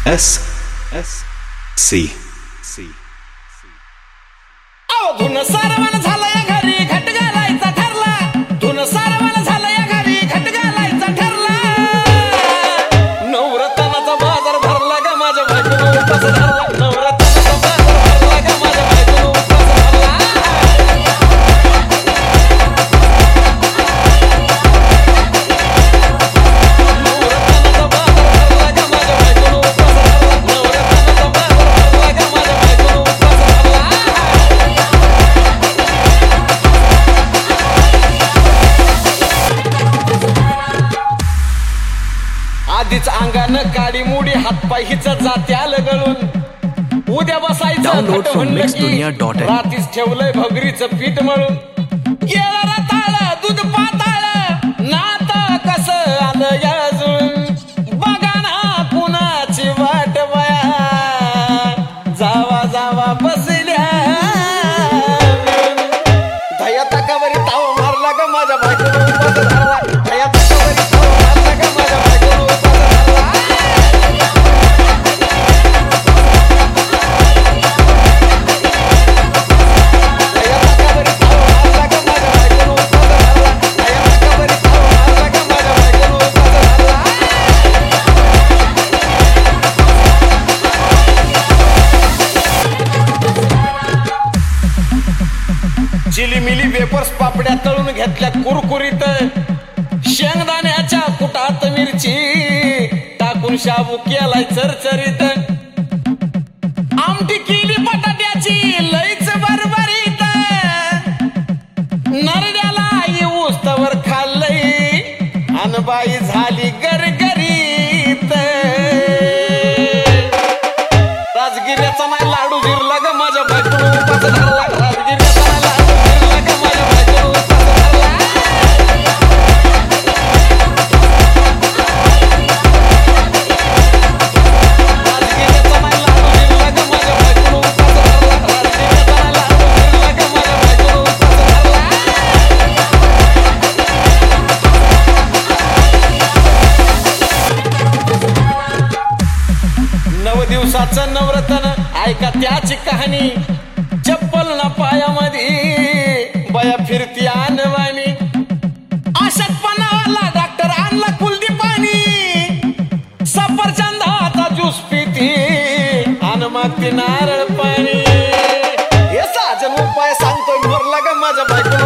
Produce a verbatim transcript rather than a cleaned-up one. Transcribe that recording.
S S C C धुन सारवण झालं या घरी घट घालायचा ठरला धुन सारवण झालं या घरी घट घालायचा ठरला नवरत्नाचा बाजार भरला ग माझ्या बायकोनं उपास धरला नवरत्नाचा बाजार भरला ग माझ्या बायकोनं उपास धरला नवरत्नाचा बाजार भरला ग माझ्या बायकोनं उपास धरला नवरत्नाचा बाजार भरला ग माझ्या बायकोनं उपास धरला आधीच अंगानं काडी मुडी हातपाय हिच जात्याल गळून उद्या बसायचं Download खट from म्हणलं mixed की dunia dot in. रातीच ठेवलंय भगरीचं पीठ मळून गेलं रताळ दूध पाताळ नात कसं आलं या जुळून बघा ना कुणाची वाट बया जावा जावा बसल्या धया ताकावरी ताव मारला ग माझ्या बायकोनं उपास धरला धया ताकावरी ताव मारला ग माझ्या बायकोनं उपास धरला धया ताकावरी ताव मारला ग माझ्या बायकोनं उपास धरला धया ताकावरी ताव मारला ग माझ्या बायकोनं उपास धरला चिलीमिली वेपर्स पापड्या तळून घेतल्या कुरकुरीत शेंगदाण्याच्या कुटात मिरची टाकून शाबू केलाय चरचरीत आमटी केली बटाट्याची लईच बरबरीत नरड्याला येऊस तवर खाल्लंय अनबाई झाली गरगरीत राजगिऱ्याचा नाही लाडू गिरला ग माझ्या बायकोनं उपास धरला राजगिऱ्याचा नाही लाडू गिरला ग माझ्या बायकोनं उपास धरला राजगिऱ्याचा नाही लाडू गिरला ग माझ्या बायकोनं उपास धरला राजगिऱ्याचा नाही लाडू गिरला ग माझ्या बायकोनं उपास धरला नव दिवसाचं नवरत्न ऐका त्याची कहाणी चप्पल ना पायामध्ये बया फिरती आणवानी अशक्तपणावाला डॉक्टर आणला कुलदी पाणी सफरचंदाचा ज्यूस पिती आण मागती नारळ पाणी हे साजन उपाय सांगतोय भरला ग माझ्या बायको